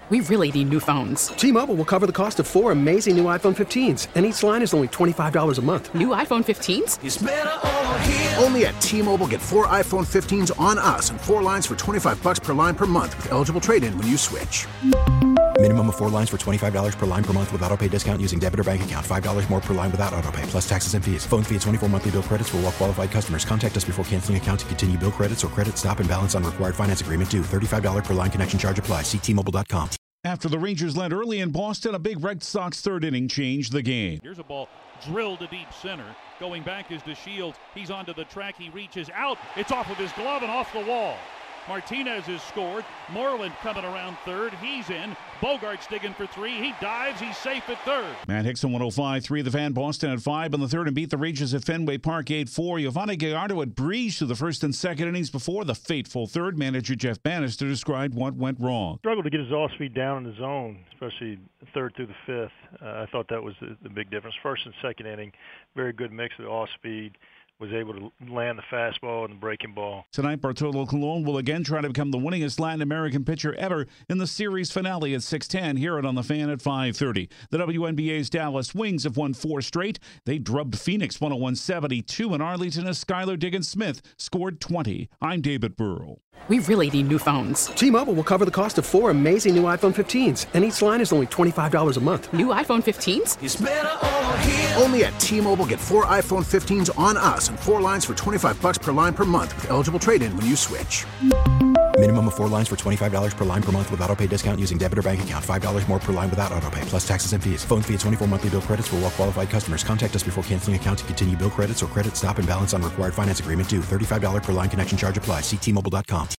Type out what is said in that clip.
We really need new phones. T-Mobile will cover the cost of 4 amazing new iPhone 15s, and each line is only $25 a month. New iPhone 15s? It's better over here. Only at T-Mobile, get 4 iPhone 15s on us and 4 lines for $25 per line per month with eligible trade-in when you switch. Minimum of 4 lines for $25 per line per month with autopay discount using debit or bank account. $5 more per line without autopay, plus taxes and fees. Phone fee at 24 monthly bill credits for well-qualified customers. Contact us before canceling account to continue bill credits or credit stop and balance on required finance agreement due. $35 per line connection charge applies. See T-Mobile.com. After the Rangers led early in Boston, a big Red Sox third inning changed the game. Here's a ball drilled to deep center. Going back is DeShields. He's onto the track. He reaches out. It's off of his glove and off the wall. Martinez has scored. Moreland coming around third. He's in. Bogart's digging for 3. He dives. He's safe at third. Matt Hickson, 105.3. The Fan, Boston at 5 in the third and beat the Rangers at Fenway Park 8-4. Yovani Gallardo had breezed through the first and second innings before the fateful third. Manager Jeff Bannister described what went wrong. Struggled to get his off speed down in the zone, especially third through the fifth. I thought that was the big difference. First and second inning, very good mix of off speed. Was able to land the fastball and the breaking ball. Tonight, Bartolo Colon will again try to become the winningest Latin American pitcher ever in the series finale at 6:10. Hear it on the Fan at 5:30. The WNBA's Dallas Wings have won 4 straight. They drubbed Phoenix 101-72 in Arlington as Skylar Diggins-Smith scored 20. I'm David Burrell. We really need new phones. T-Mobile will cover the cost of 4 amazing new iPhone 15s, and each line is only $25 a month. New iPhone 15s? It's better over here. Only at T-Mobile, get 4 iPhone 15s on us and 4 lines for $25 per line per month with eligible trade-in when you switch. Minimum of 4 lines for $25 per line per month with autopay discount using debit or bank account. $5 more per line without autopay, plus taxes and fees. Phone fee at 24 monthly bill credits for well-qualified customers. Contact us before canceling account to continue bill credits or credit stop and balance on required finance agreement due. $35 per line connection charge applies. See T-Mobile.com.